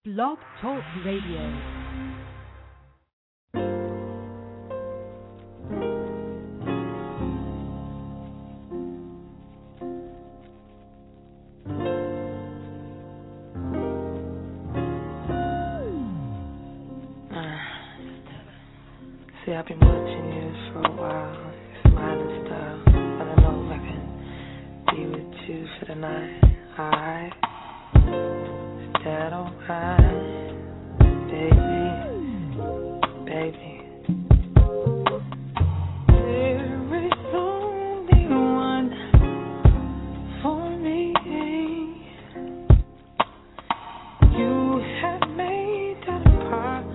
Blog Talk Radio. See, I've been watching you for a while, smiling style, but I know I can be with you for the night, alright? Is that alright, baby, baby? There is only one for me. You have made that a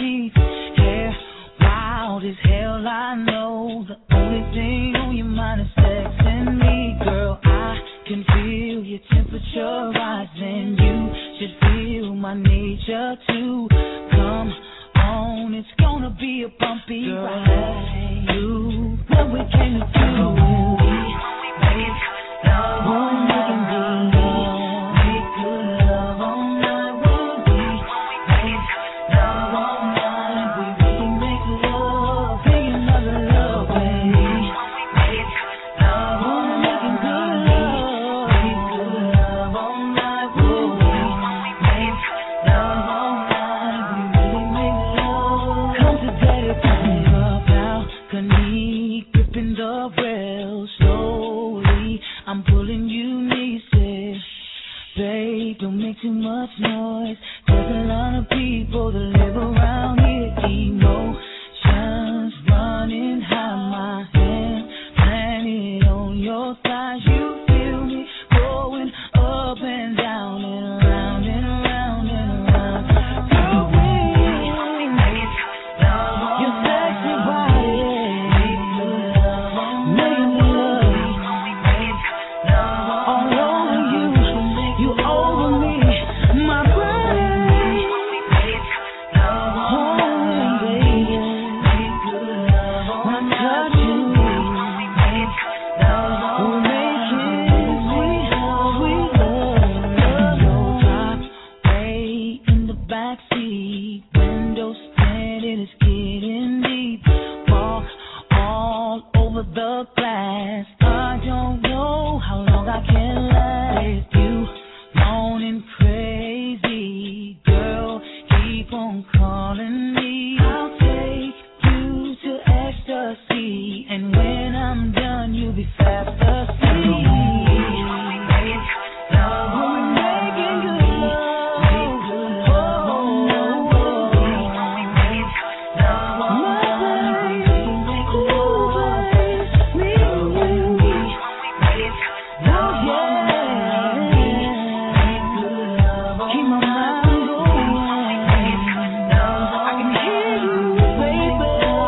wild as hell. I know the only thing on your mind is temperature rising. You should feel my nature too. Come on, it's gonna be a bumpy ride. Do what we came to do. Make love all night. Make good love all night. We make love all night. We really make love. Big another love, baby. Make love all night. Making good love. Make good love all night. We make love all night. We really make love. Come to daddy, pull me up now. Balcony, gripping the rail slowly. I'm pulling you nieces. Babe, don't make too much noise. There's a lot of people that live around here. Emotions running high. My hand planted on your thighs. You feel me going up and down and round and round and round. Girl, we make love. Your sexy body. Making love. All over you. You over me. My body. Oh, baby. When I touch you. We'll make it sweet love. Your top way in the backseat. Windows tinted, it's getting deep. Walk all over the glass. I don't know how long I can last with you. Moaning crazy, girl, keep on calling me. I'll take you to ecstasy, and when I'm done, you'll be fast asleep. We're making good love. Keep my mind going. I can hear you, baby.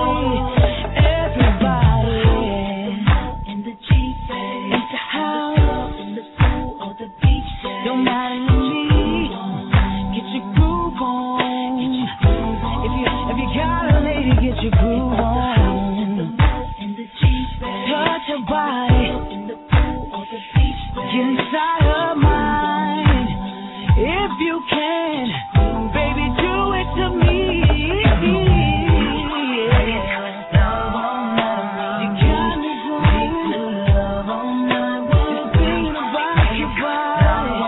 Everybody in the Jeep, it's a house, in the pool or the beach. Don't matter to me. Get your groove on. If you got a lady, get your groove on. Touch her body. Get inside her mind. If you can, baby, do it to me. You got me going. Just thinking about your body.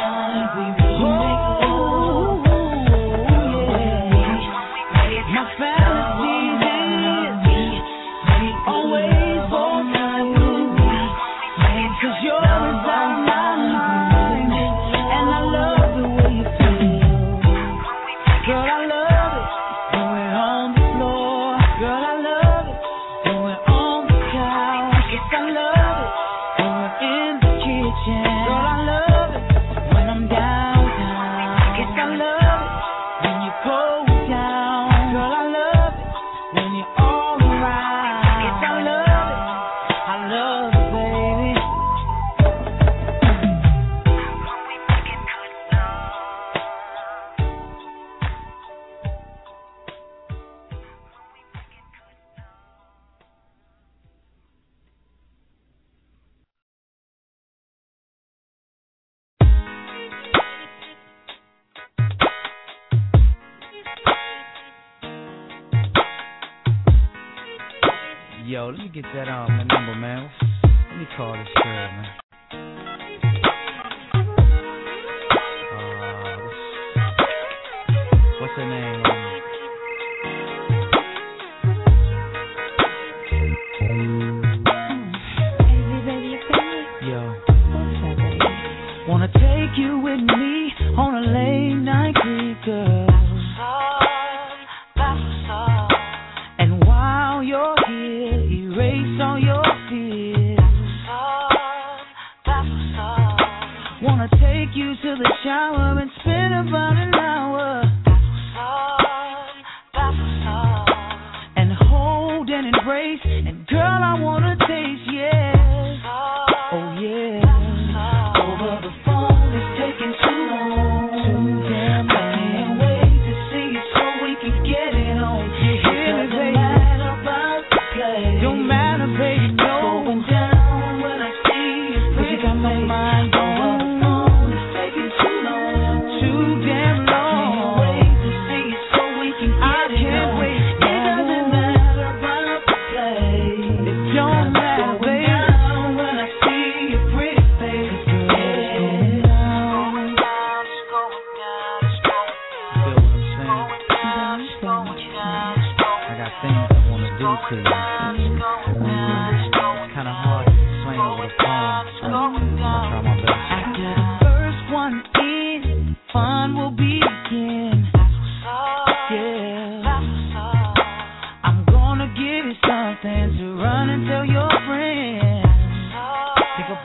My fantasies is always for you. 'Cause you're inside my mind, and I love the way you feel. Girl, I love it when we're on the floor. Girl, I love it when we're on the couch. Yes, I love it when we're in the kitchen. Girl, I love it when I'm downtown. Yes, I love it when you go down. Girl, I love it when you're all around. Yes, I love it. I love it, baby. Yo, let me get that number, man. Let me call this girl, man. What's her name? Yo. Wanna take you with me on a late night creep, girl. And while you're here, erase all your fears. Wanna take you to the shower and spend about an hour. And hold and embrace, and girl, I wanna taste, yes. Oh yeah. Over the phone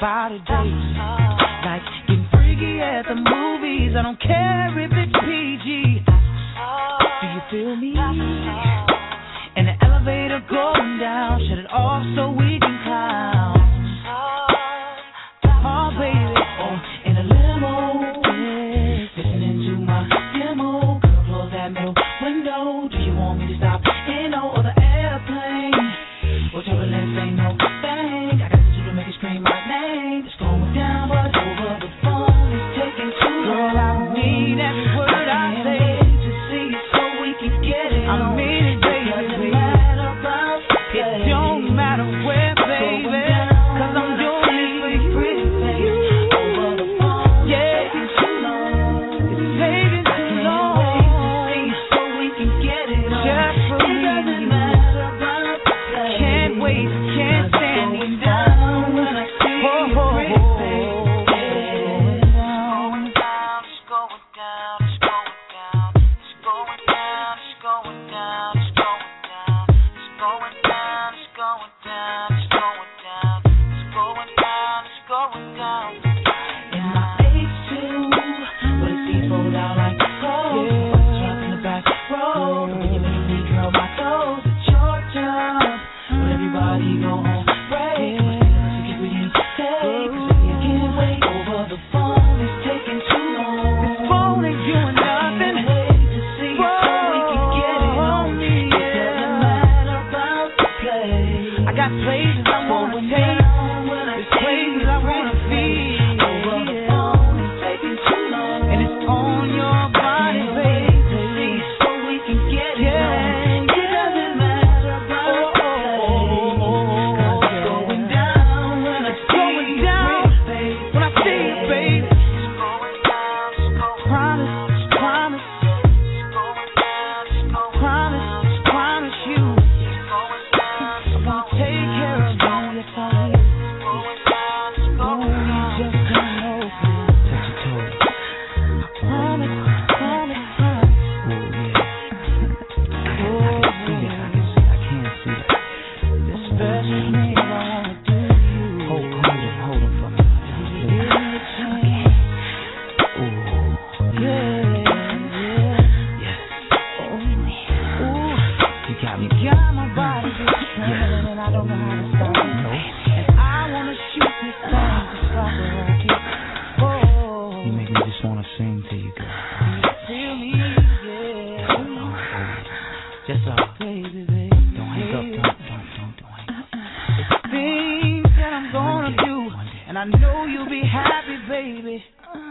about it, baby. Like getting freaky at the movies. I don't care if it's PG. Do you feel me? In the elevator going down, shut it off so we can clown. Oh, baby, oh, in a limo, yeah. Listening to my demo. Girl, close that middle window. Do you want me to stop in no other airplane? Well, turbulence ain't no thing. I got the two to make it scream my name. It's going down, but over the phone, it's taking too long. Girl, I mean every word I say. To see it so we can get it. I mean it, baby. It don't matter where, baby. Cause I'm doing it for you. Over the phone, yeah. It's taking too long. It's taking too long. So we can get it on. Just for me. It doesn't matter about the place. Can't wait, can't stand it down when I see you pretty face. It's going down, it's going down, it's going down, it's going down, it's going down, it's going down, it's going down, it's going down, it's going down, it's going down. In my H2, but it seems rolled out like gold. Jump in the back row, the way you make me curl my toes. It's your job, but everybody go on break. Security take, cause baby I can't wait. Over the phone, it's taking too long. This phone ain't doing nothing. Wait to see so we can get it on me. It doesn't matter about the place. I got places I wanna take. There's places I wanna be. Over the phone, it's taking too long. And it's on your body, baby. So we can get it on. It doesn't matter about the place. Cause it's going down when I see you, baby. When I see you, baby. It's going down, it's going promise, promise. It's going down, it's going promise, promise you. It's going down, it's going to take care of you. Yes, I will. It's going down, it's going down. You just don't know. Touch your toes. Promise, promise, promise. Oh, yeah. I can see it. I can't see that. The special thing I wanna do to you. Hold him for me. Give me a chance. Ooh. Yeah. Yes. Oh, ooh. You got me. You got my body just trembling and I don't know how to stop it. No. And I wanna shoot this thing just like a rocket. Oh. You make me just wanna sing to you, girl. Feel me, yeah. Just like baby, baby. Don't hang up, don't hang up. It's things that I'm gonna do, and I know you'll be happy, baby.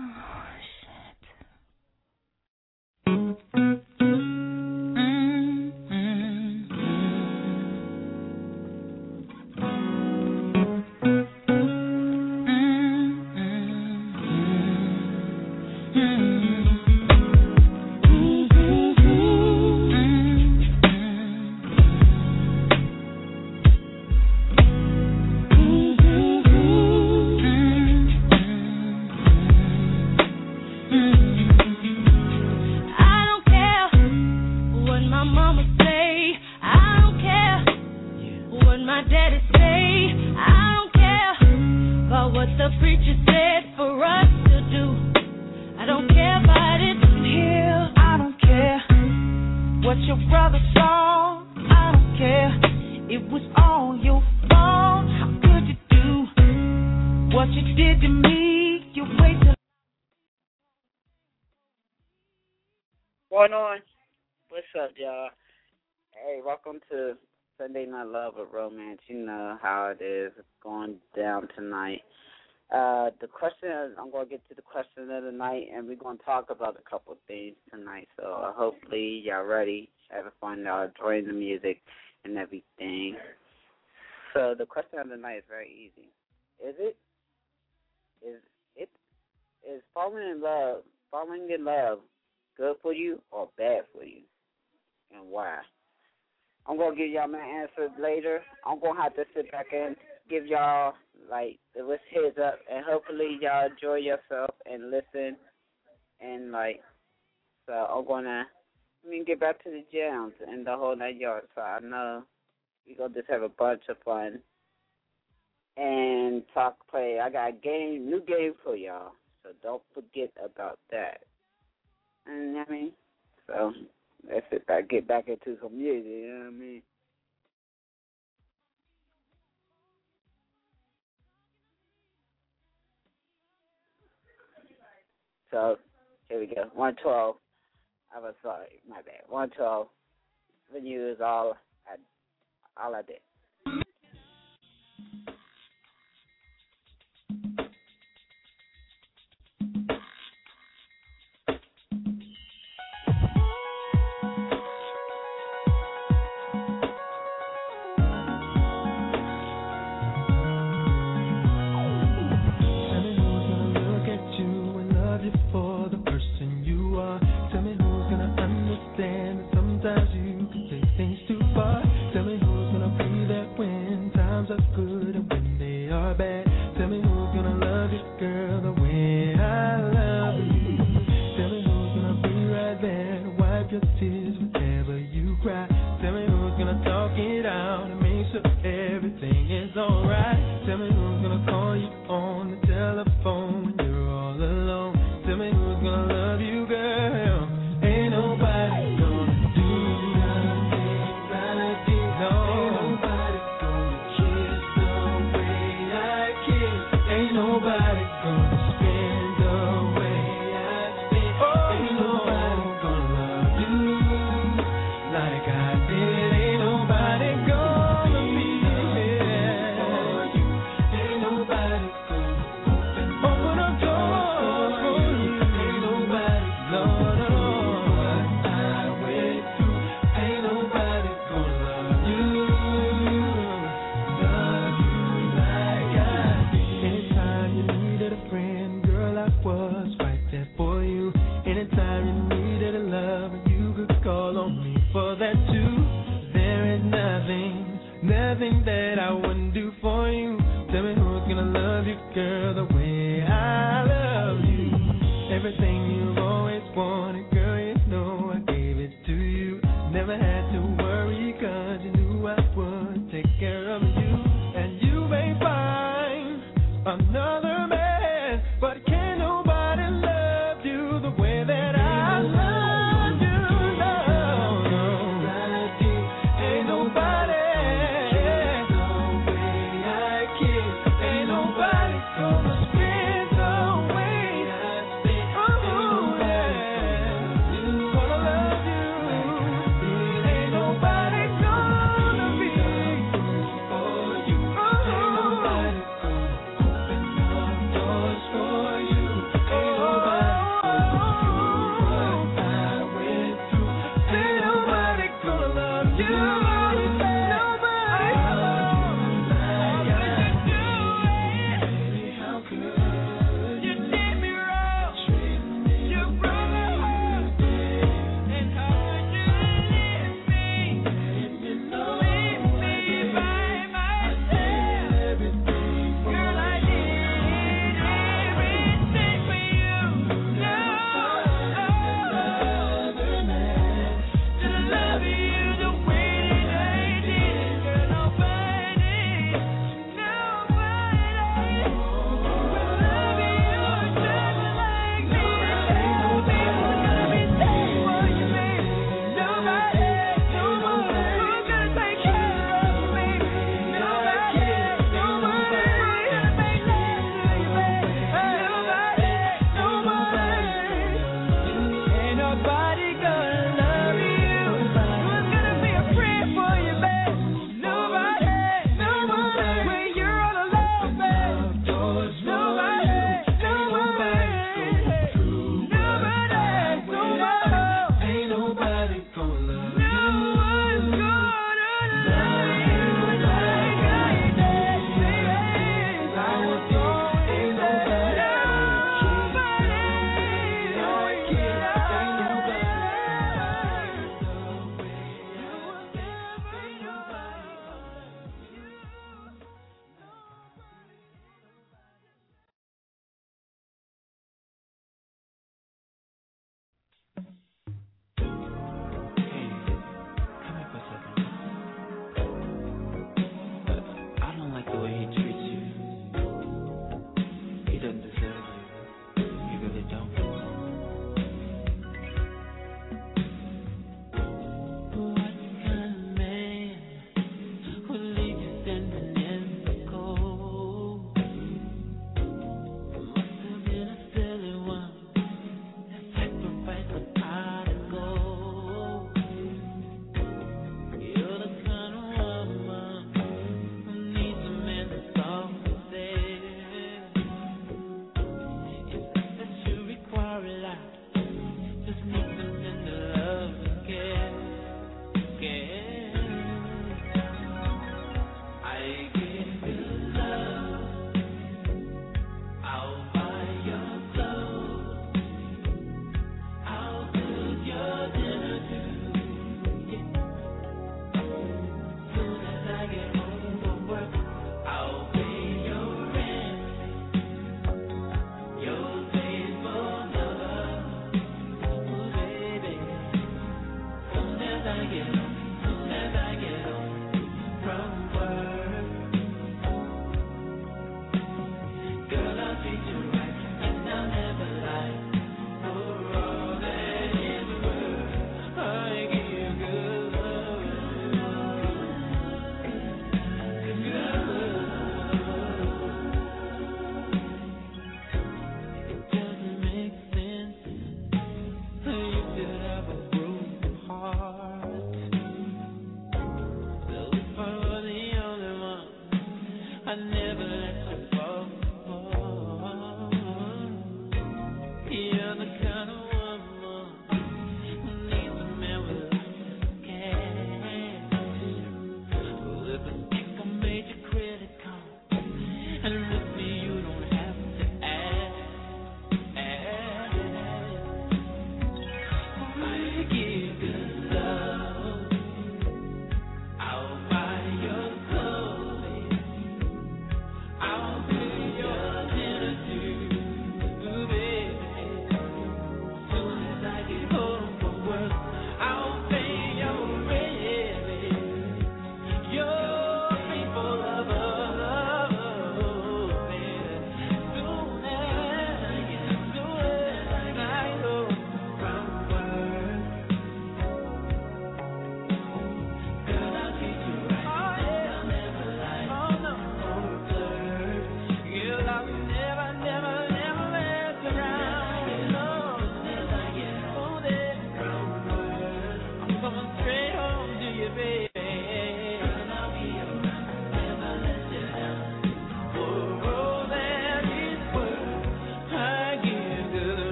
Going on? What's up, y'all? Hey, welcome to Sunday Night Love with Romance. You know how it is. It's going down tonight. The question is, I'm going to get to the question of the night, and we're going to talk about a couple of things tonight. So hopefully y'all ready, having fun, y'all enjoying the music and everything. So the question of the night is very easy. Is falling in love good for you or bad for you, and why? I'm going to give y'all my answer later. I'm going to have to sit back and give y'all, like, the list heads up, and hopefully y'all enjoy yourself and listen, and, like, so I'm going to get back to the jams and the whole night yard, so I know we're going to just have a bunch of fun and Talk Play. I got a new game for y'all, so don't forget about that. And I mean, so let's get back into some music, you know what I mean? So here we go. 112. I was sorry, my bad. 112. For you is all I did.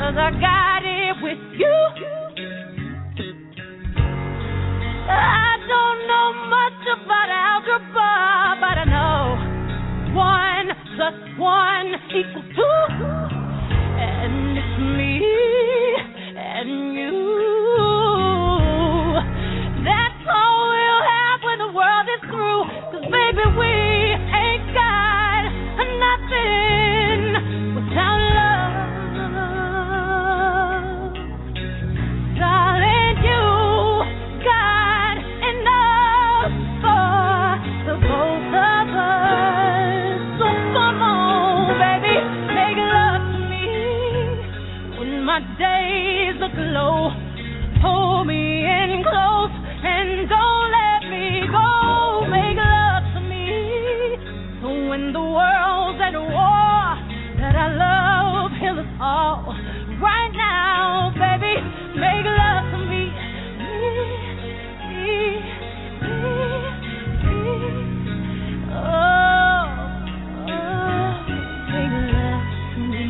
I got it with you. I don't know much about algebra, but I know 1 + 1 = 2. And it's me and you. That's all we'll have when the world is through. 'Cause baby, we ain't got nothing without love. Darling, you got enough for the both of us. So come on, baby, make love to me when my days look low. Hold me in close and don't let me go. Make love to me so when the world's at war, that our love heal us all. Right now, baby, make love to me. Oh, make love to me.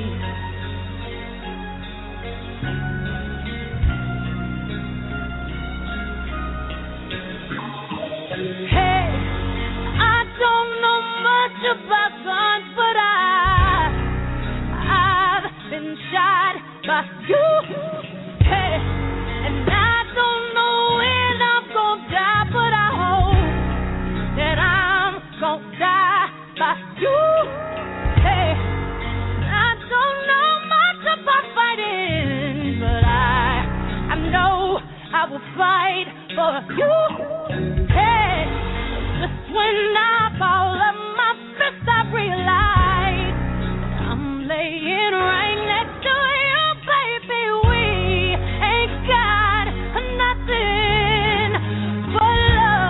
Hey, I don't know much about guns, but I've been shot by you. Hey, and I don't know when I'm gonna die, but I hope that I'm gonna die by you. Hey, I don't know much about fighting, but I know I will fight for you. Hey, just when I fall on my fist, I realize that I'm laying right next to you, baby. We ain't got nothing but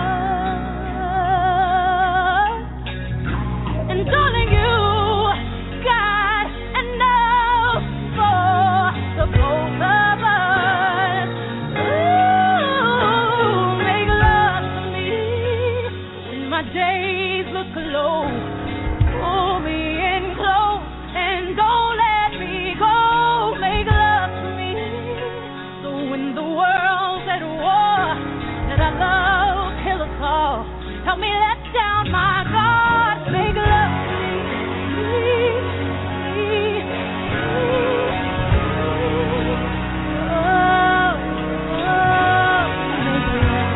love. And darling, you got enough for the both of us. Ooh, make love to me when my days look low. Pull me in close and don't let me go. Make love to me so when the world's at war, that our love heal us all. Help me let down my guard. Make love to me. Oh, make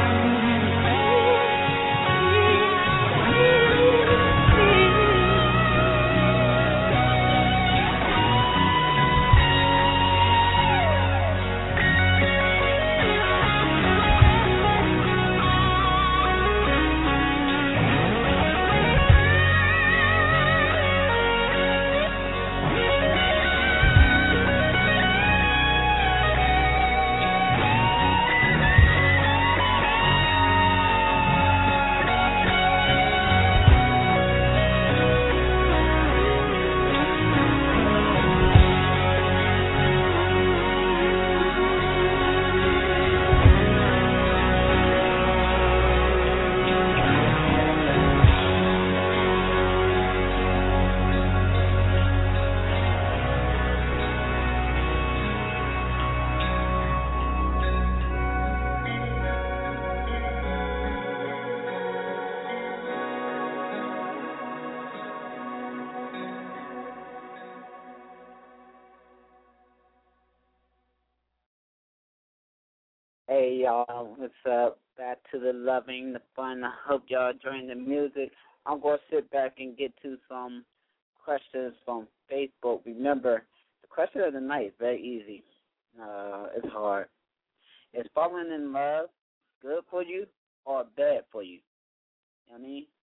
Hey y'all, what's up? Back to the loving, the fun. I hope y'all enjoying the music. I'm going to sit back and get to some questions from Facebook. Remember, the question of the night is very easy. It's hard. Is falling in love good for you or bad for you? You know what I mean?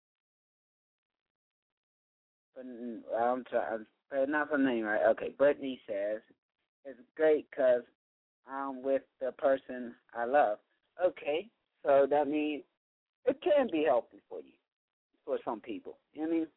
I'm not her name right. Okay, Brittany says, it's great because I'm with the person I love. Okay, so that means it can be healthy for you, for some people. You know what I mean?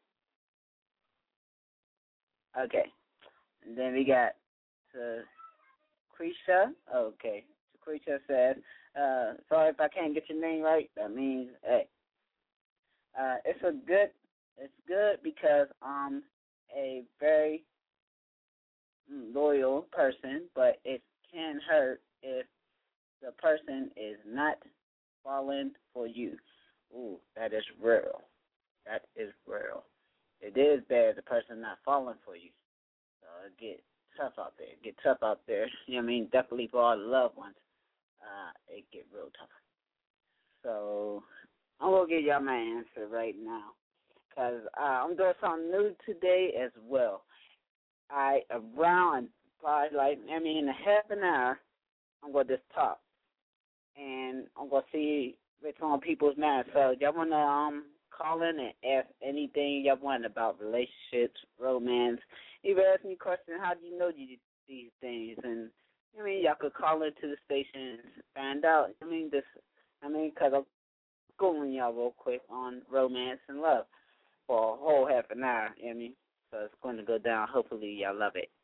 Okay, and then we got Lucretia. Okay, Lucretia says, sorry if I can't get your name right. That means, hey, it's good because I'm a very loyal person, but it can hurt if the person is not falling for you. Ooh, that is real. That is real. It is bad the person not falling for you. So it get tough out there. Get tough out there. You know what I mean? Definitely for all the loved ones. It get real tough. So I'm going to give y'all my answer right now. Because I'm doing something new today as well. Around probably in a half an hour, I'm going to just talk. And I'm going to see what's on people's minds. So y'all want to call in and ask anything y'all want about relationships, romance. Even ask me questions, how do you know these things? And, y'all could call into the station and find out. Because I'm schooling y'all real quick on romance and love for a whole half an hour, So it's going to go down. Hopefully y'all love it.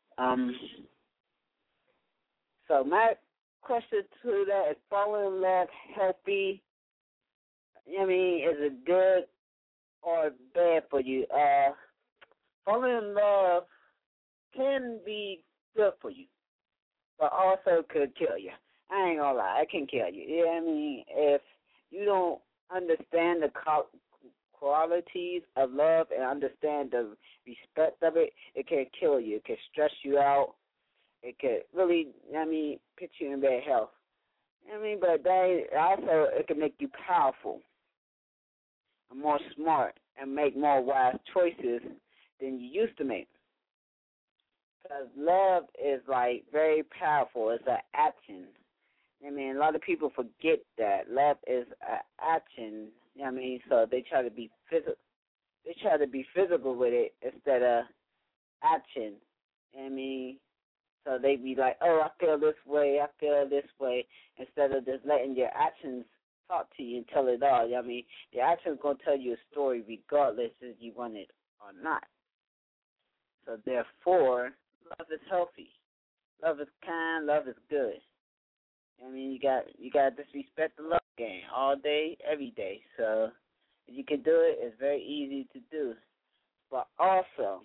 So my question to that is, falling in love healthy? Is it good or bad for you? Falling in love can be good for you, but also could kill you. I ain't gonna lie, it can kill you. If you don't understand the qualities of love and understand the respect of it, it can kill you. It can stress you out. It could really, put you in bad health. But also it can make you powerful and more smart and make more wise choices than you used to make. Because love is very powerful. It's an action. A lot of people forget that love is an action. So they try to be physical. They try to be physical with it instead of action. So they be like, oh, I feel this way, instead of just letting your actions talk to you and tell it all. Your actions going to tell you a story regardless if you want it or not. So therefore, love is healthy. Love is kind. Love is good. You got to disrespect the love game all day, every day. So if you can do it, it's very easy to do. But also,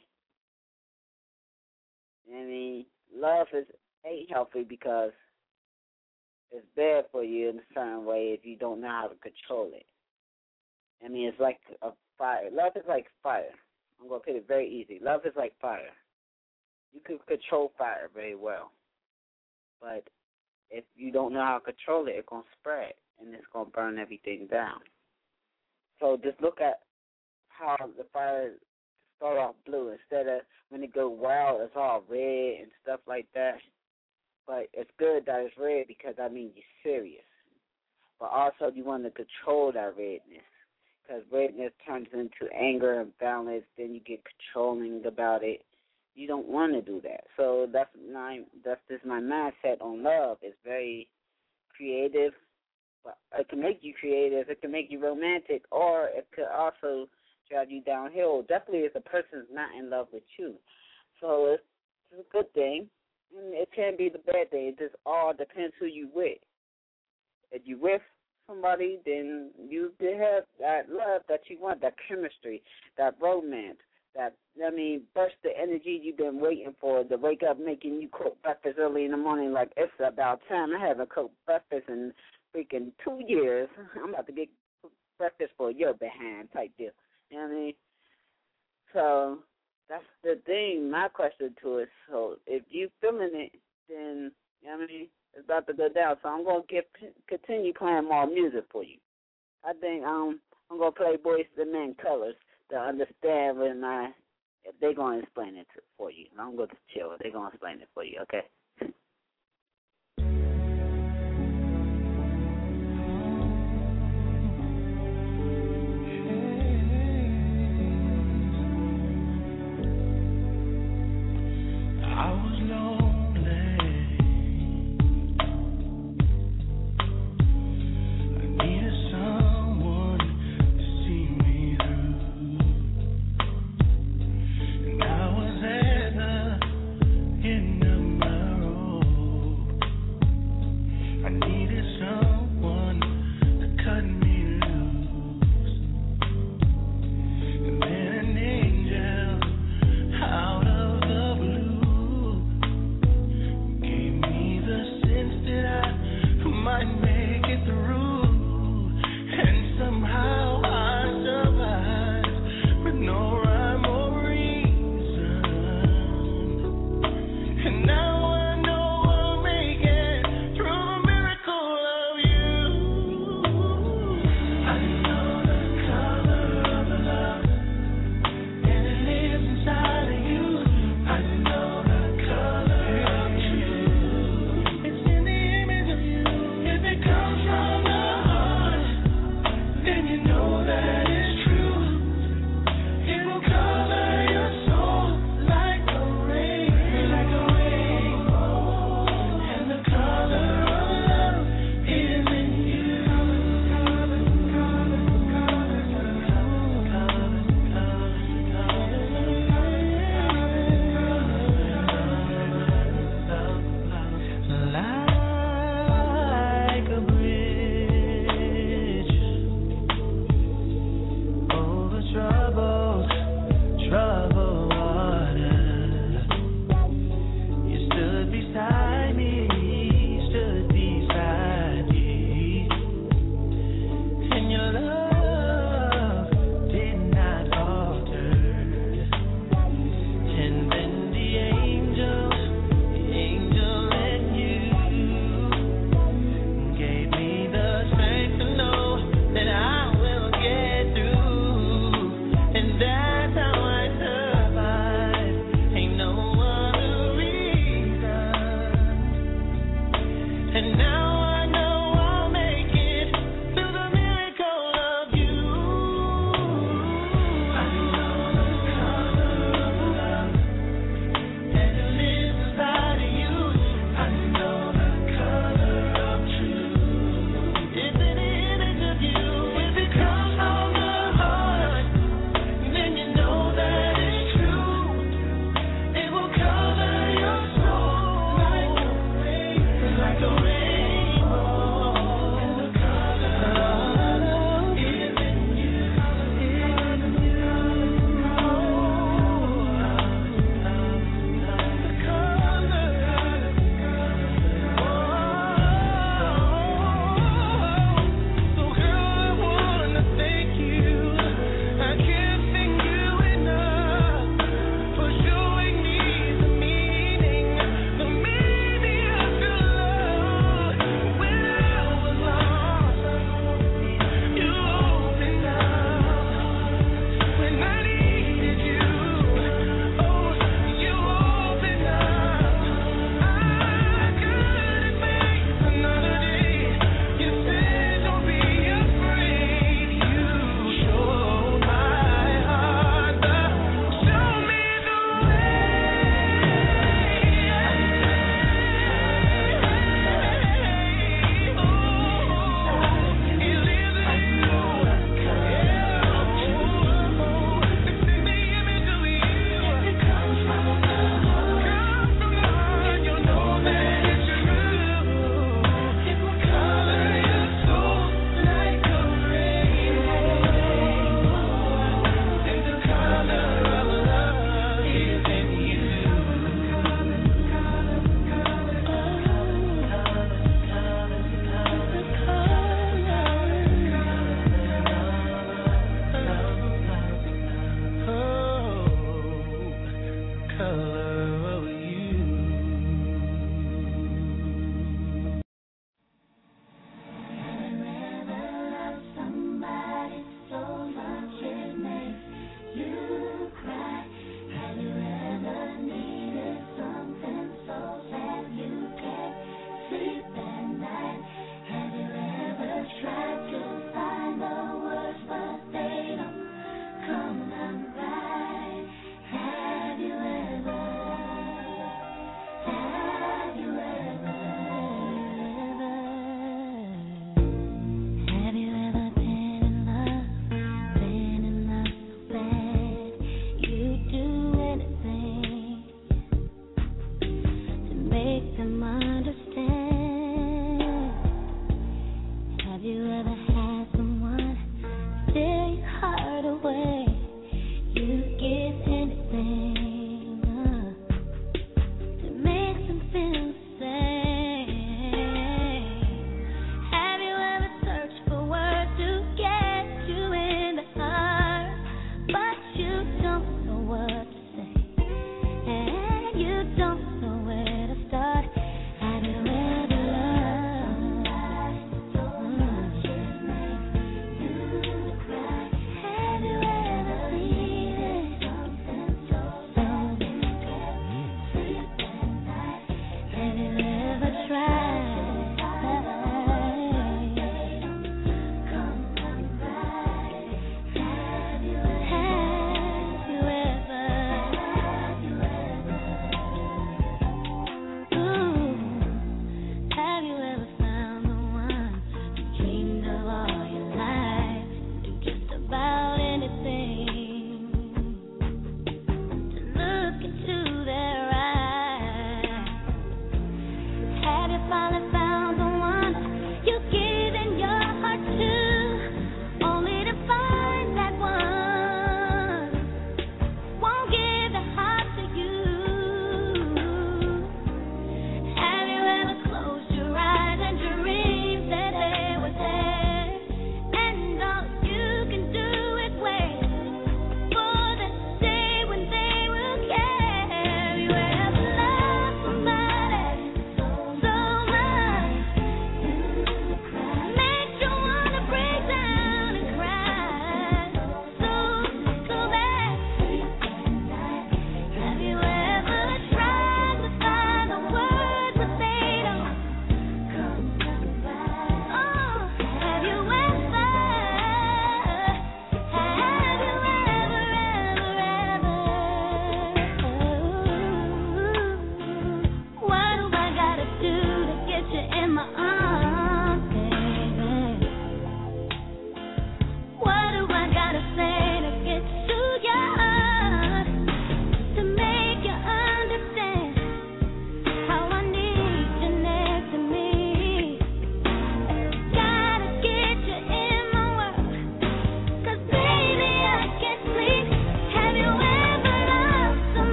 love ain't healthy because it's bad for you in a certain way if you don't know how to control it. It's like a fire. Love is like fire. I'm going to put it very easy. Love is like fire. You can control fire very well. But if you don't know how to control it, it's going to spread, and it's going to burn everything down. So just look at how the fire start off blue instead of when it go wild, it's all red and stuff like that. But it's good that it's red because that means you're serious. But also you want to control that redness because redness turns into anger and violence. Then you get controlling about it. You don't want to do that. So that's just my mindset on love. It's very creative. But it can make you creative. It can make you romantic, or it could also drive you downhill. Definitely if the person's not in love with you. So it's a good thing. And it can be the bad thing. It just all depends who you with. If you with somebody, then you have that love that you want, that chemistry, that romance, that, burst the energy you've been waiting for to wake up making you cook breakfast early in the morning like it's about time. I haven't cooked breakfast in freaking 2 years. I'm about to get breakfast for your behind type deal. You know what I mean? So that's the thing. My question to it. So if you feeling it, then it's about to go down. So I'm gonna continue playing more music for you. I think I'm gonna play Boyz II Men Colors to understand if they're gonna explain it for you. I'm gonna chill. They're gonna explain it for you. Okay. In the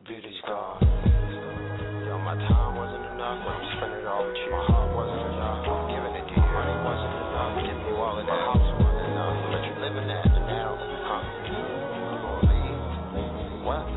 beauty's gone. Yo, my time wasn't enough, I'm spending it all with you. My heart wasn't enough, I'm giving it to you. Money wasn't enough, give you all of that. My house wasn't enough, but you living that now, huh? You gonna leave? What?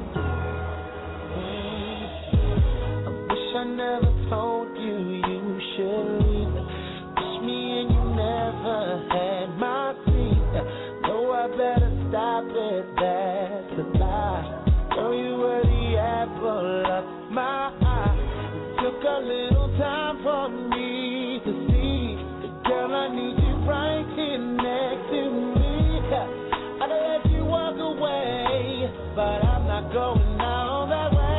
I wish I never told you you should leave. Wish me and you never had my seat. Know I better stop it, that's a lie. Know you were the apple of my eye. It took a little time for me to see the girl I need you right here next to me. I'd let you walk away, but I'm not going out that way.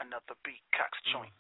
Another beat, Cox joint.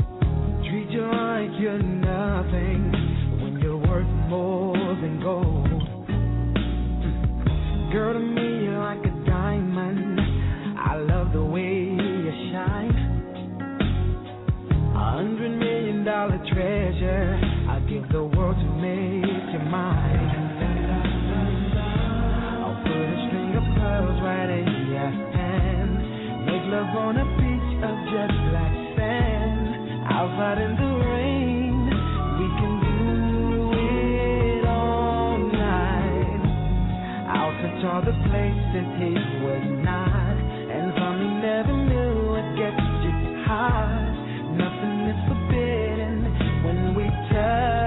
You're nothing when you're worth more than gold. on a beach of jet black sand, outside in the rain, we can do it all night. I'll touch all the places he would not, and some he never knew would get you high. Nothing is forbidden when we touch.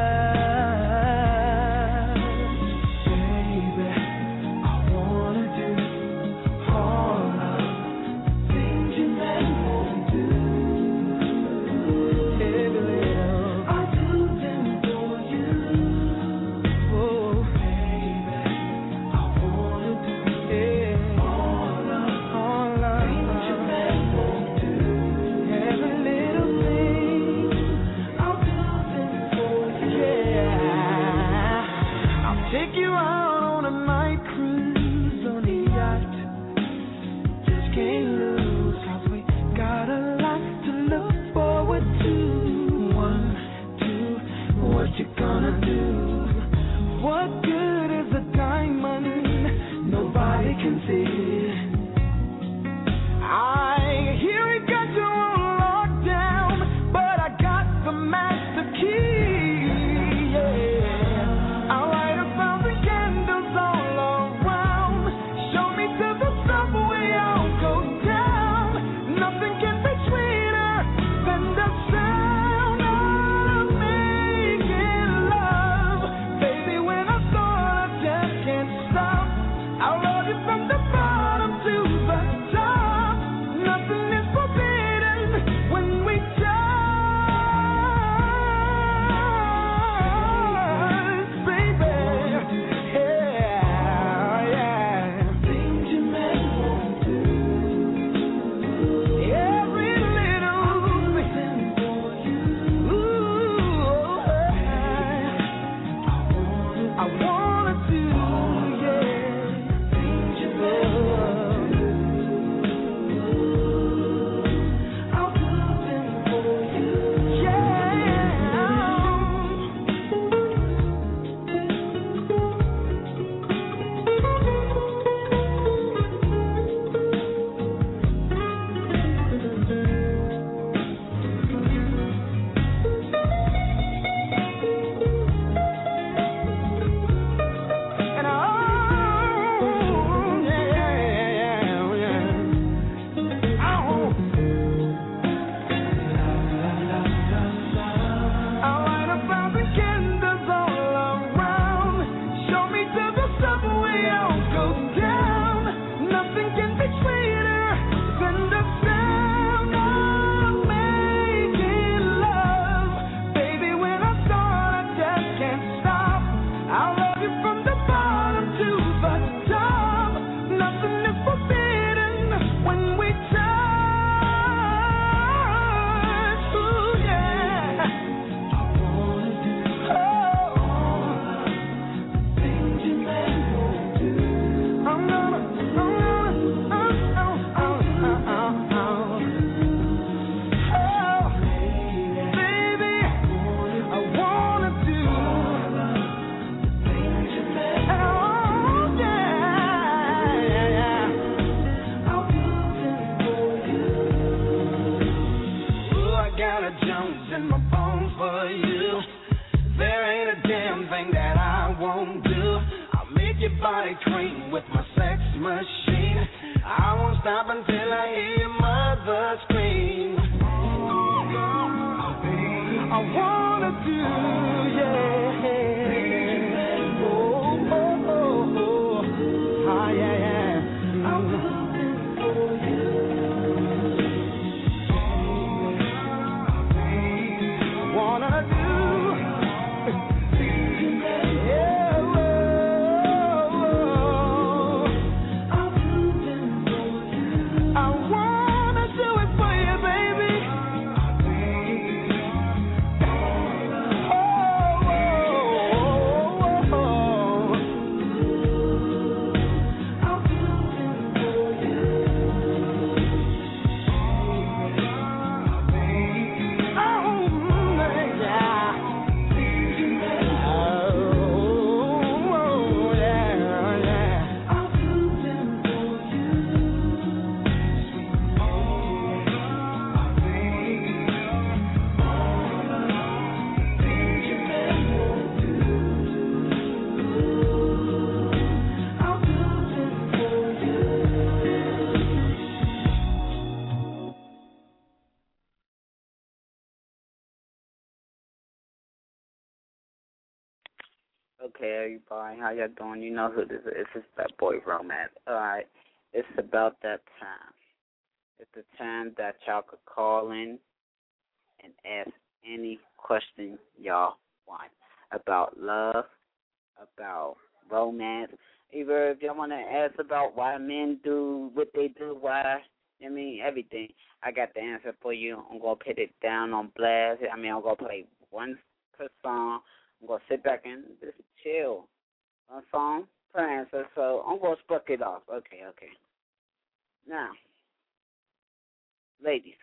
Okay, everybody, how y'all doing? You know who this is. It's that boy Romance. All right, it's about that time. It's the time that y'all could call in and ask any question y'all want about love, about romance. Either if y'all want to ask about why men do what they do, everything. I got the answer for you. I'm going to put it down on blast. I'm going to play one per song. I'm going to sit back and just chill. One song per answer. So I'm going to spark it off. Okay. Now, ladies.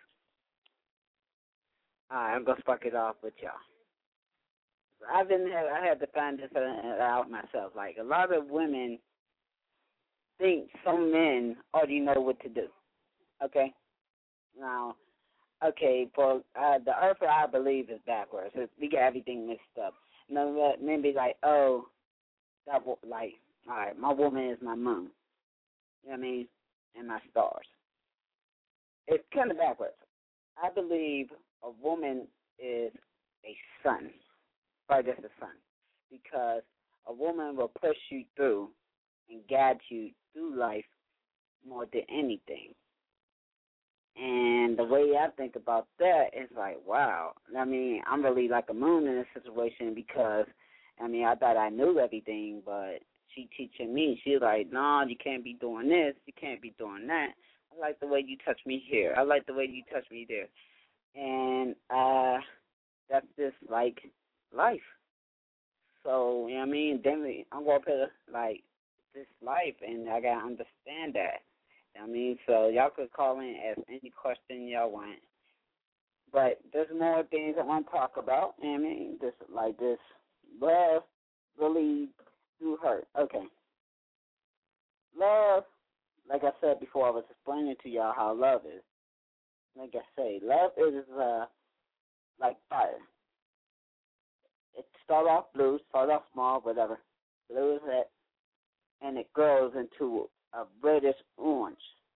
All right, I'm going to spark it off with y'all. I had to find this out myself. Like, a lot of women think some men already know what to do. Okay? Now, for the earth, I believe, is backwards. We got everything mixed up. You know, men be like, oh, all right, my woman is my moon. You know what I mean? And my stars. It's kind of backwards. I believe a woman is a sun. Probably just a sun. Because a woman will push you through and guide you through life more than anything. And the way I think about that is like, wow. I'm really like a moon in this situation because, I thought I knew everything, but she teaching me. She's like, no, you can't be doing this. You can't be doing that. I like the way you touch me here. I like the way you touch me there. And that's just like life. So, then I'm going to put this life, and I got to understand that. So y'all could call in, ask any question y'all want. But there's more things I want to talk about. This love really do hurt. Okay. Love, like I said before, I was explaining to y'all how love is. Like I say, love is like fire. It start off blue, start off small, whatever. Blue is it, and it grows into a reddish orange.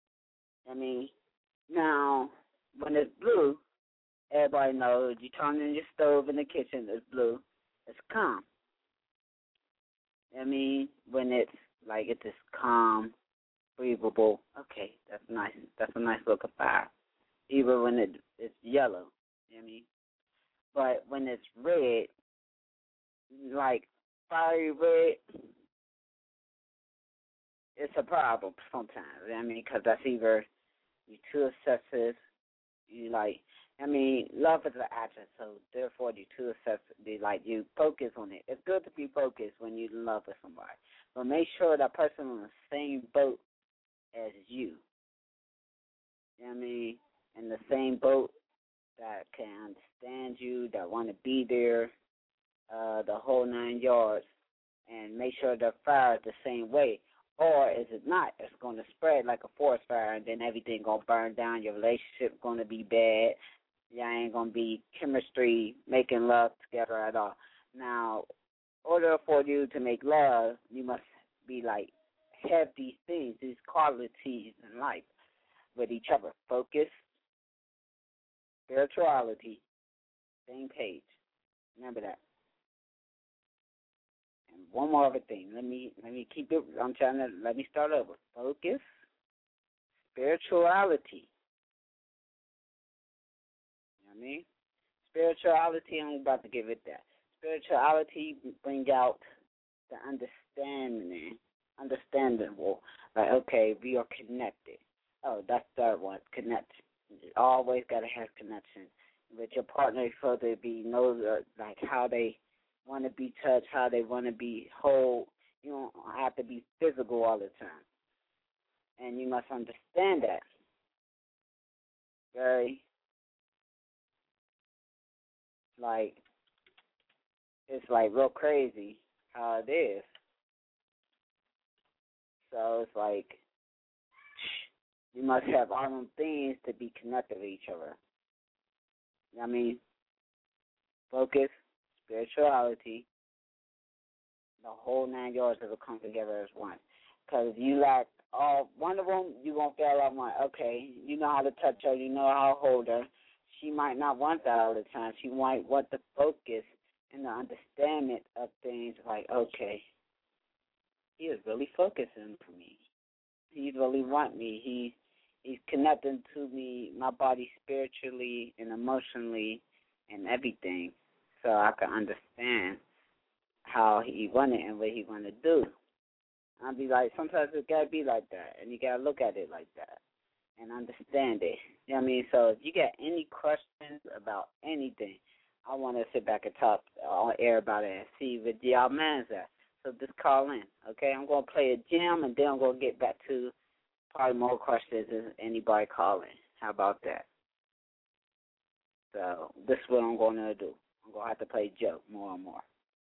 Now, when it's blue, everybody knows you turn on your stove in the kitchen, it's blue. It's calm. When it's just calm, breathable, okay, that's nice. That's a nice look of fire. Even when it's yellow, But when it's red, like fiery red, it's a problem sometimes. Because that's either you're too obsessive, love is an action, so therefore you're too obsessive. You focus on it. It's good to be focused when you're in love with somebody, but make sure that person on the same boat as you. In the same boat that can understand you, that want to be there, the whole 9 yards, and make sure the fire is the same way. Or is it not? It's going to spread like a forest fire, and then everything going to burn down. Your relationship going to be bad. Y'all ain't going to be chemistry, making love together at all. Now, in order for you to make love, you must be have these things, these qualities in life with each other. Focus, spirituality, same page. Remember that. And one more other thing. Let me keep it. Let me start over. Focus, spirituality. You know what Spirituality, I'm about to give it that. Spirituality bring out the understandable. Okay, we are connected. Oh, that's the third one, connection. You always got to have connection with your partner so they know how they want to be touched, how they want to be whole. You don't have to be physical all the time. And you must understand that. It's real crazy how it is. So it's you must have all them things to be connected to each other. You know what Focus, spirituality, the whole 9 yards will come together as one. Because if you lack one of them, you're going to fail off one. Okay, you know how to touch her, you know how to hold her. She might not want that all the time. She might want to focus and the understanding of things, like, okay, he is really focusing for me. He really want me. He's connecting to me, my body spiritually and emotionally and everything, so I can understand how he want it and what he want to do. I'll be like, sometimes it got to be like that, and you got to look at it like that and understand it. You know what I mean? So if you got any questions about anything, I want to sit back and talk on air about it and see what y'all man's at. So just call in, okay? I'm going to play a jam, and then I'm going to get back to probably more questions if anybody calling. How about that? So this is what I'm going to do. I'm going to have to play Joe more and more.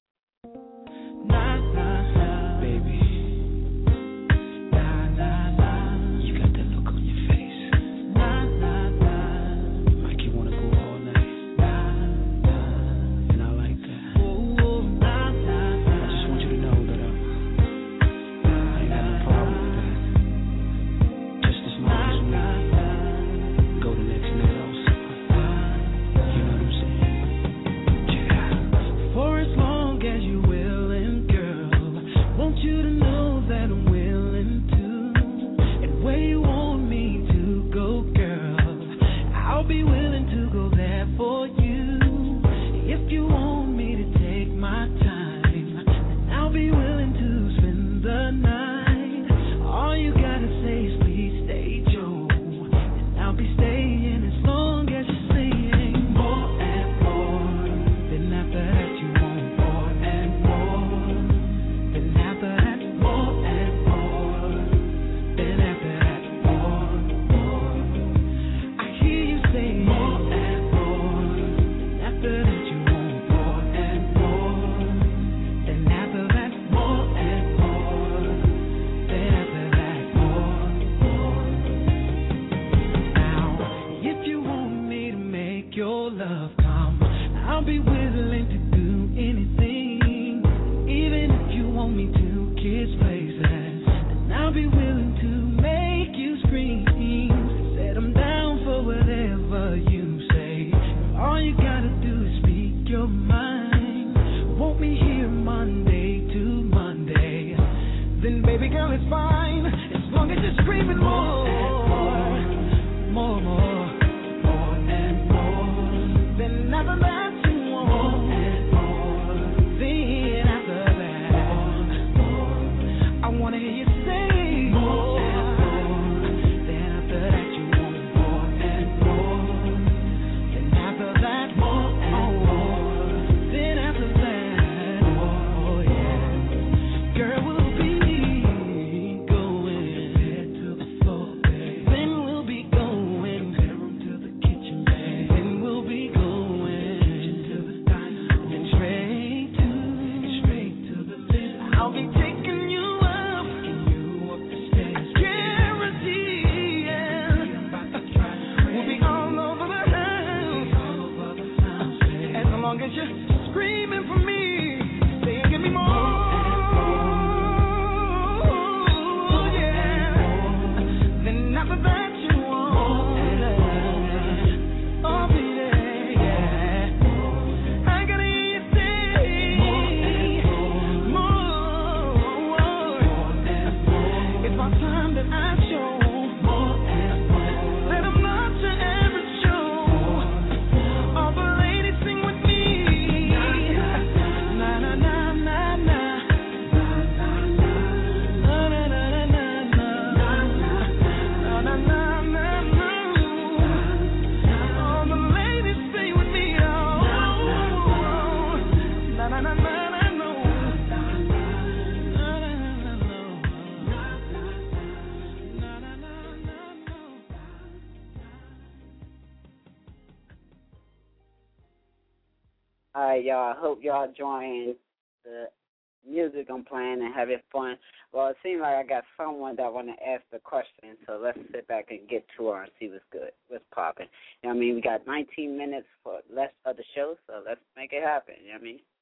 All right, y'all. I hope y'all enjoying the music I'm playing and having fun. Well, it seems like I got someone that want to ask the question, so let's sit back and get to her and see what's good, what's popping. You know what I mean? We got 19 minutes for less of the show, so let's make it happen. You know what I mean?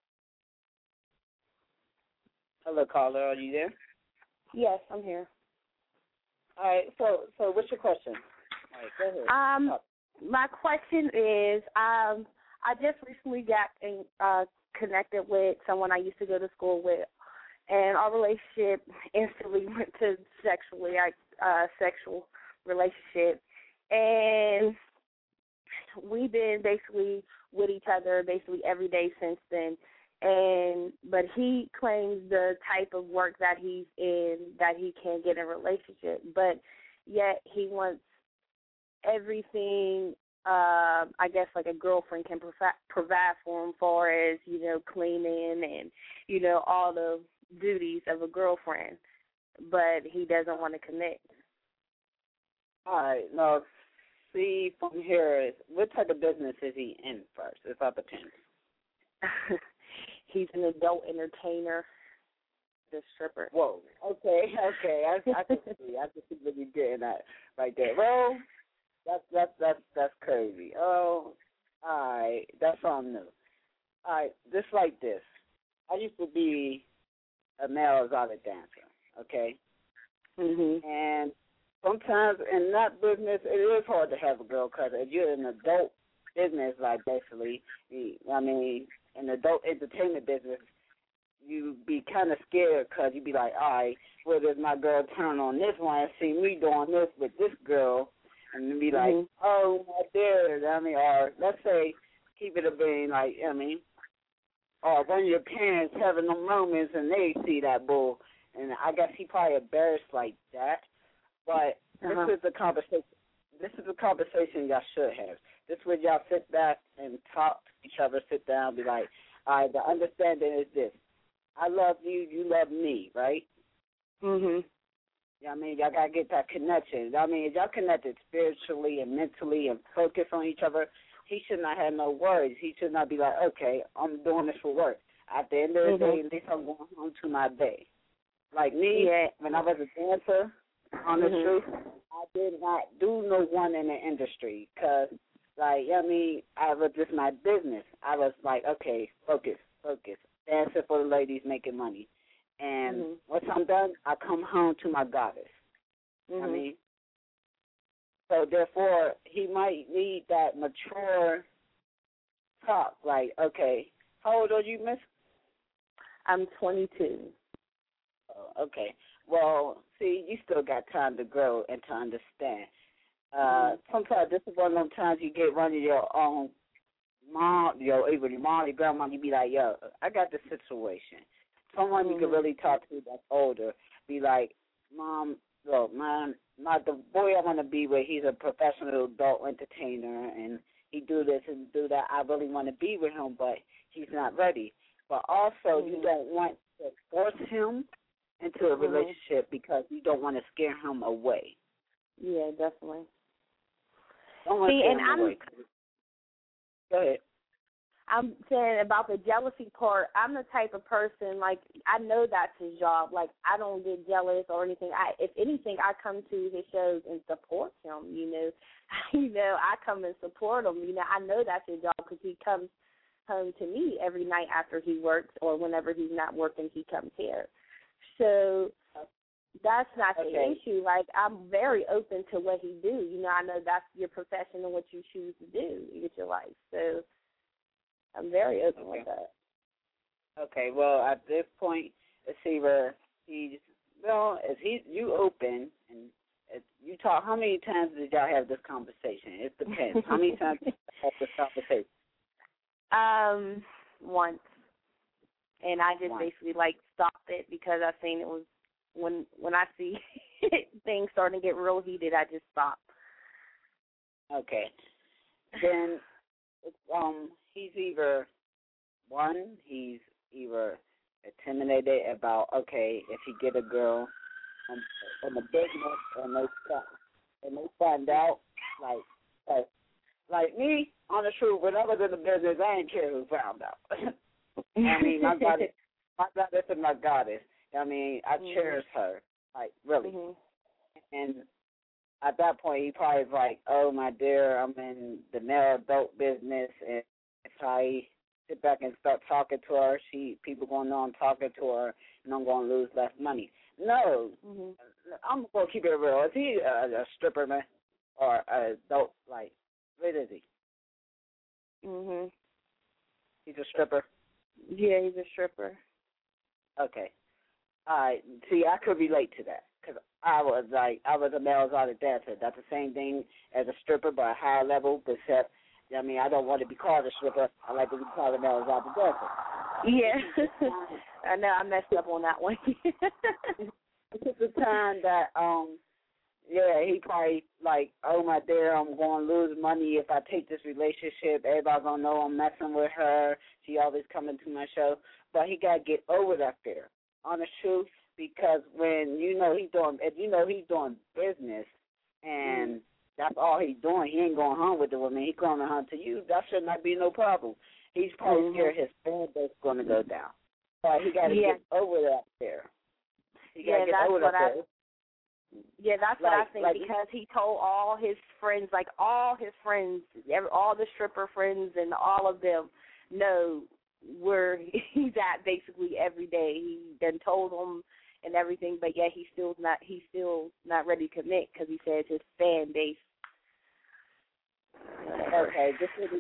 Hello, caller. Are you there? Yes, I'm here. All right. So what's your question? All right, go ahead. My question is, I just recently got connected with someone I used to go to school with, and our relationship instantly went to sexual relationship, and we've been basically with each other basically every day since then. But he claims the type of work that he's in that he can't get in a relationship, but yet he wants everything. I guess like a girlfriend can provide for him, far as cleaning and all the duties of a girlfriend, but he doesn't want to commit. All right, now see from here, what type of business is he in first? It's up to 10. He's an adult entertainer, the stripper. Whoa. Okay. I can see what you're getting at right there. Well, that's crazy. Oh, all right. That's something new. All right. Just like this. I used to be a male exotic dancer. Okay. Mhm. And sometimes in that business, it is hard to have a girl because if you're an adult business, like basically, an adult entertainment business, you be kind of scared because you be like, all right, well, does my girl turn on this one and see me doing this with this girl, and then be like, oh, my dear, or let's say, keep it a being like, or one of your parents having them moments and they see that bull, and I guess he probably embarrassed like that, but this is a conversation. This is a conversation y'all should have. This is where y'all sit back and talk to each other, sit down, be like, all right, the understanding is this. I love you, you love me, right? Mhm. Y'all got to get that connection. If y'all connected spiritually and mentally and focused on each other, he should not have no worries. He should not be like, okay, I'm doing this for work. At the end of the day, at least I'm going home to my day. Like me, when I was a dancer, on the truth, I did not do no one in the industry because, I was just my business. I was like, okay, focus, dancing for the ladies, making money. And once I'm done, I come home to my goddess. So therefore, he might need that mature talk. Like, okay, how old are you, miss? I'm 22. Oh, okay. Well, see, you still got time to grow and to understand. Sometimes this is one of those times you get one of your own mom, either your mom, your grandma, you be like, yo, I got this situation. Someone you can really talk to that's older, be like, Mom, look, the boy I want to be with, he's a professional adult entertainer, and he do this and do that. I really want to be with him, but he's not ready. But also, you don't want to force him into a relationship because you don't want to scare him away. Yeah, definitely. Don't want to scare him away. Go ahead. I'm saying about the jealousy part, I'm the type of person, like, I know that's his job. Like, I don't get jealous or anything. If anything, I come to his shows and support him, I come and support him. I know that's his job because he comes home to me every night after he works, or whenever he's not working, he comes here. So that's not the issue. Like, I'm very open to what he do. I know that's your profession and what you choose to do with your life. So I'm very open with that. Okay, well, at this point, let's see where you open, and you talk, how many times did y'all have this conversation? It depends. How many times did you have this conversation? Once. And I just basically, stopped it because I seen it was, when I see things starting to get real heated, I just stop. Okay. Then he's either intimidated about, okay, if he get a girl in the business and they find out, like me, on the truth, when I was in the business, I didn't care who found out. My goddess is my goddess. I cherish her, really. And at that point, he probably was like, oh, my dear, I'm in the male adult business, and if I sit back and start talking to her, people going to know I'm talking to her, and I'm going to lose less money. No, I'm going to keep it real. Is he a stripper, man, or an adult? What is he? He's a stripper. Yeah, he's a stripper. Okay. All right. See, I could relate to that because I was a male exotic dancer. That's the same thing as a stripper, but a higher level. Except, I mean, I don't want to be called a stripper. I like to be called a male exotic dancer. Yeah. I know I messed up on that one. It's the time that yeah, he probably like, oh my dear, I'm going to lose money if I take this relationship. Everybody gonna know I'm messing with her. She always coming to my show, but he gotta get over that fear. Honest truth, because when you know he's doing business, and that's all he's doing. He ain't going home with the woman. He going home to you. That should not be no problem. He's probably scared his fan base going to go down. But he got to get over that fear. He got to get over that fear. Yeah, that's what I think, because he told all his friends, all the stripper friends and all of them know where he's at basically every day. He done told them and everything, but yet he's still not ready to commit because he says his fan base. Okay, this is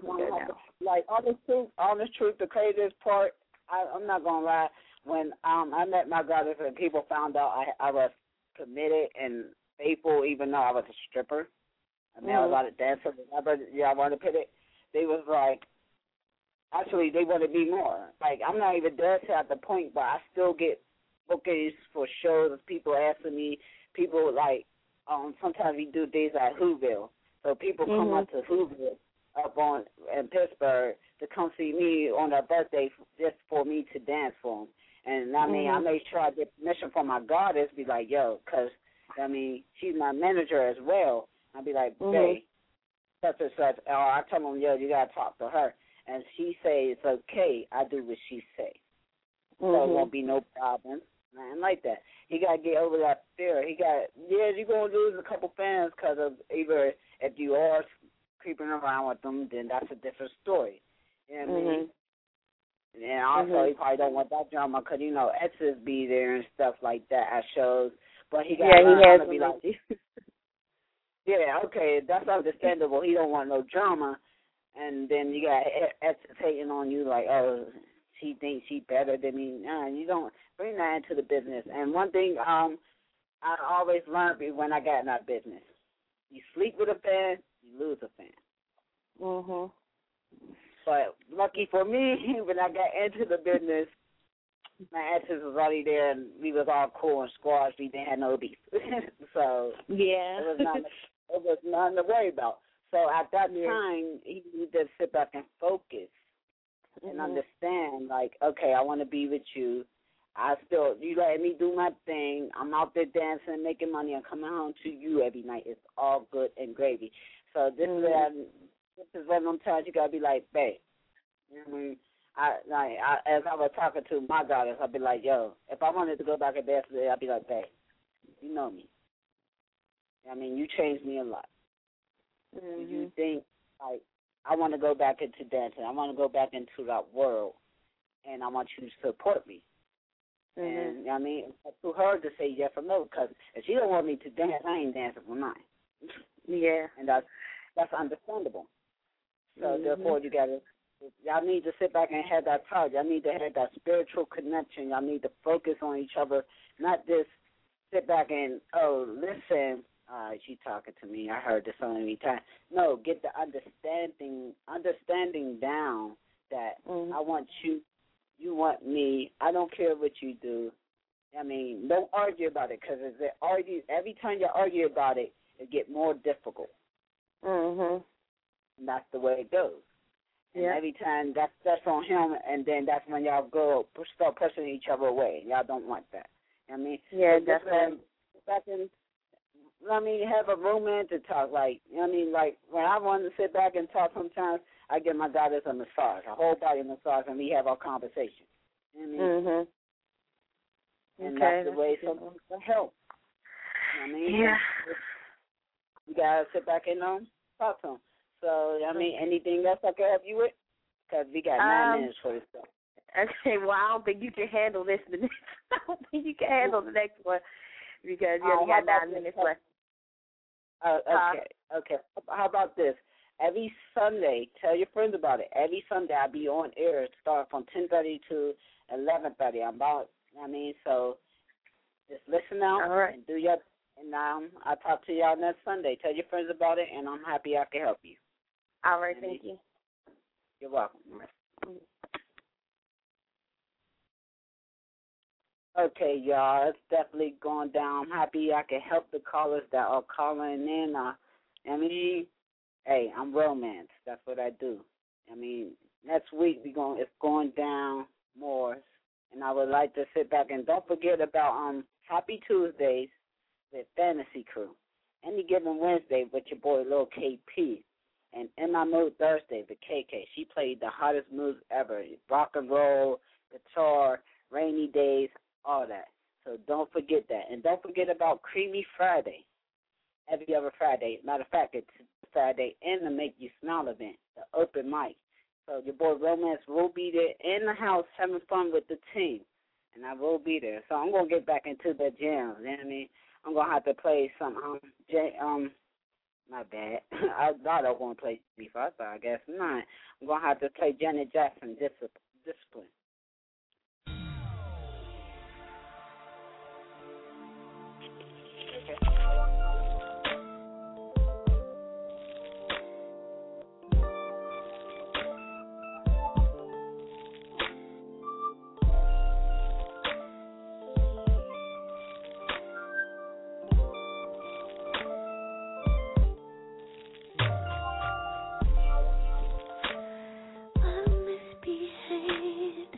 honest truth, the craziest part, I'm not going to lie, when I met my goddess and people found out I was committed and faithful, even though I was a stripper. I mean, I was a dancer, whatever I want to put it. They was like, actually, they wanted me more. Like, I'm not even dancing at the point, but I still get bookings for shows. People asking me, people like, sometimes we do days at Whoville. So people come up to Whoville up in Pittsburgh to come see me on their birthday just for me to dance for them. And, I mean, I made sure I get permission from my goddess, be like, yo, because, I mean, she's my manager as well. I'd be like, hey, such and such. Or I tell them, yo, you got to talk to her. And she say it's okay. I do what she say. So it won't be no problem. Nothing like that. He got to get over that fear. You're going to lose a couple fans because of either if you are creeping around with them, then that's a different story. You know what I mean? And also, he probably don't want that drama because, you know, exes be there and stuff like that at shows. But he got to be like, yeah, okay, that's understandable. He don't want no drama. And then you got exes hating on you like, oh, she thinks she better than me. Nah, you don't bring that into the business. And one thing I always learned when I got in that business, you sleep with a fan, you lose a fan. But lucky for me, when I got into the business, my exes was already there, and we was all cool and squash. We didn't have no beef. So it was nothing to worry about. So at that time, he needed to sit back and focus and understand, like, okay, I want to be with you. You let me do my thing. I'm out there dancing, making money. I'm coming home to you every night. It's all good and gravy. So this is one of them times you got to be like, babe. You know what I mean? As I was talking to my daughters, I'd be like, yo, if I wanted to go back and dance today, I'd be like, babe, you know me. I mean, you changed me a lot. You think, like, I want to go back into dancing. I want to go back into that world, and I want you to support me. And, I mean, it's to her to say yes or no, because if she don't want me to dance, I ain't dancing for mine. And that's understandable. So, therefore, y'all need to sit back and have that talk. Y'all need to have that spiritual connection. Y'all need to focus on each other, not just sit back and, oh, listen, she talking to me. I heard this so many times. No, get the understanding down that I want you, you want me. I don't care what you do. I mean, don't argue about it, because every time you argue about it, it get more difficult. And that's the way it goes. And every time that's on him, and then that's when y'all start pushing each other away. Y'all don't want that. I mean, definitely. Have a romantic talk. Like, you know what I mean? Like, when I want to sit back and talk sometimes, I give my daughters a massage, a whole body massage, and we have our conversation. You know what I mean? And that's the way some people help. You know what I mean? You got to sit back and talk to them. So, I mean, anything else I can help you with? Because we got 9 minutes for this stuff. Okay, well, I don't think you can handle this. I don't think you can handle the next one because you only got 9 minutes left. Okay. How about this? every Sunday, tell your friends about it. Every Sunday I'll be on air starting from 10:30 to 11:30. So just listen out and do your. And I'll talk to y'all next Sunday. Tell your friends about it, and I'm happy I can help you. All right, thank you. You're welcome. Okay, y'all, it's definitely going down. I'm happy I can help the callers that are calling in. Hey, I'm romance. That's what I do. Next week it's going down more, and I would like to sit back and don't forget about Happy Tuesdays with Fantasy Crew. Any given Wednesday with your boy Lil KP. And In My Mood Thursday with KK. She played the hottest moves ever. Rock and roll, guitar, rainy days, all that. So don't forget that. And don't forget about Creamy Friday. Every other Friday. Matter of fact, it's Friday and the Make You Smile event, the open mic. So your boy Romance will be there in the house having fun with the team. And I will be there. So I'm going to get back into the jams. You know what I mean? I'm going to have to play some, my bad. I thought I was going to play before, but I guess not. I'm going to have to play Janet Jackson, Discipline. Okay. Misbehaved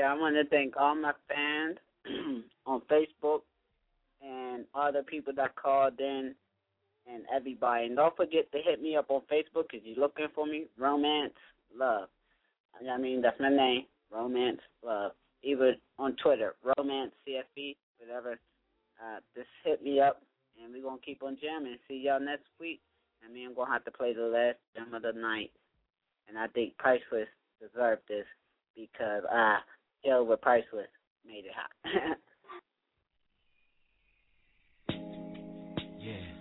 I want to thank all my fans on Facebook and all the people that called in and everybody. And don't forget to hit me up on Facebook if you're looking for me, Romance Love. I mean, that's my name, Romance Love. Either on Twitter, Romance CFB, whatever. Just hit me up, and we're going to keep on jamming. See y'all next week. I mean, I'm going to have to play the last jam of the night. And I think Priceless deserved this because Chill with Priceless made it hot. Yeah.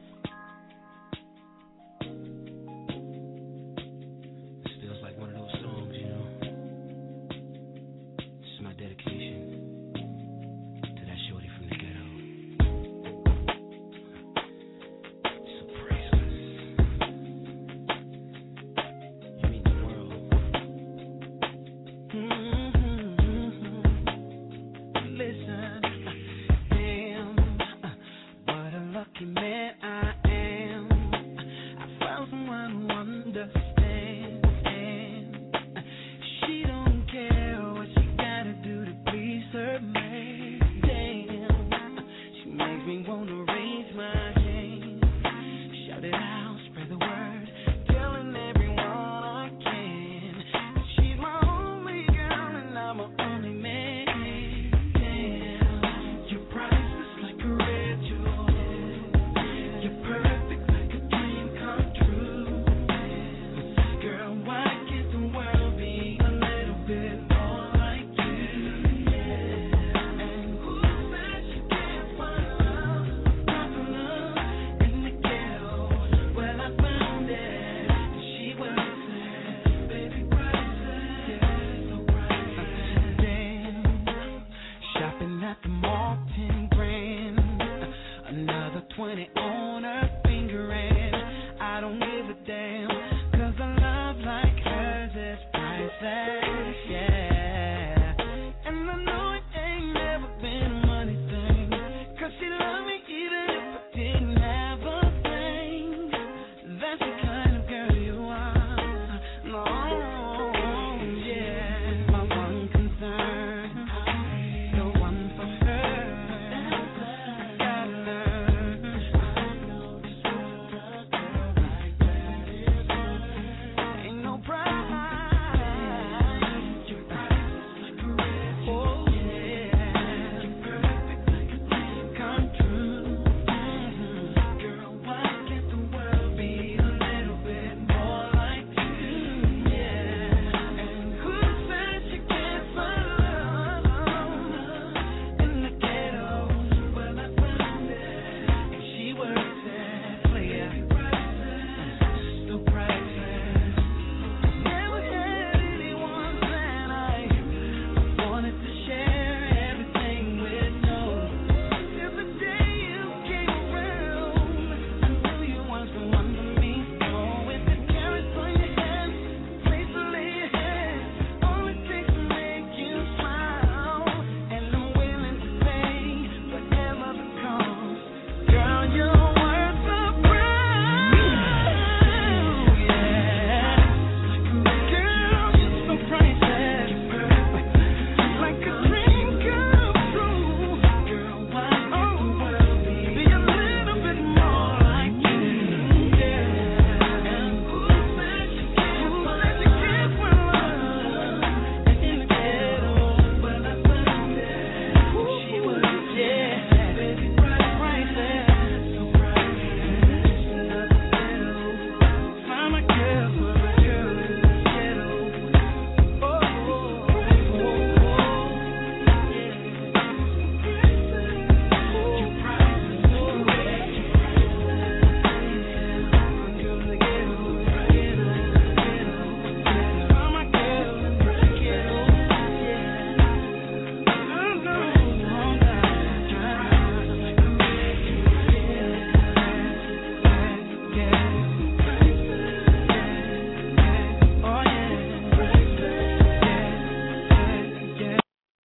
This feels like one of those songs, you know. This is my dedication to that shorty from the ghetto. So priceless. You mean the world. Listen, damn, what a lucky man I am. I found someone who understands, and she don't care what she gotta do to please her man. Damn, she makes me wanna raise my hand, shout it out, spread the word, telling everyone I can that she's my only girl and I'm her only man. Damn, you're priceless like a red jewel. You're perfect like a dream come true. Girl, why can't the world be a little bit more like you? And who said you can't find love, proper love in the ghetto? Well, I found it, and she was there, baby priceless, yeah, so priceless. Damn, shopping at the mall, 10 grand, another 20 on her finger, and I don't give a damn, 'cause a love like hers is priceless, yeah.